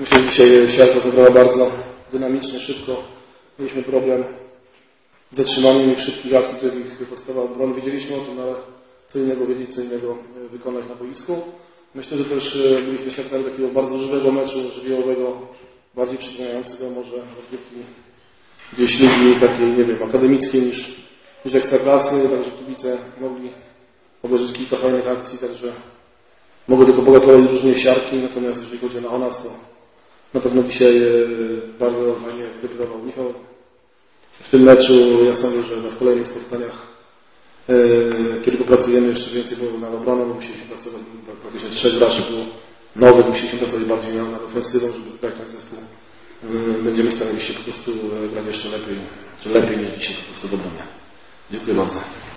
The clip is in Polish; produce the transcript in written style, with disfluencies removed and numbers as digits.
Myślę, że dzisiaj siatka zagrała bardzo dynamicznie, szybko. Mieliśmy problem z zatrzymaniem ich szybkich akcji, to jest ich podstawa obrony. Wiedzieliśmy o tym, ale co innego wiedzieć, co innego wykonać na boisku. Myślę, że też byliśmy świadkami takiego bardzo żywego meczu, żywiołowego, bardziej przypominającego może rozgrywki gdzieś ligi takiej, nie wiem, akademickiej niż ekstraklasy, także kibice mogli obejrzeć kilka fajnych akcji, także mogę tylko pogratulować drużynie siarki, natomiast jeżeli chodzi o nas, to na pewno dzisiaj bardzo fajnie zdecydował Michał. W tym meczu ja sądzę, że w kolejnych spotkaniach, kiedy popracujemy jeszcze więcej nad obroną, bo musieliśmy pracować, praktycznie 3 graczy było nowych, musieliśmy pracować bardziej nad ofensywą, żeby zgrać ten zespół. Będziemy starali się po prostu grać jeszcze lepiej, czy lepiej niż dzisiaj po prostu w obronie. Dziękuję bardzo.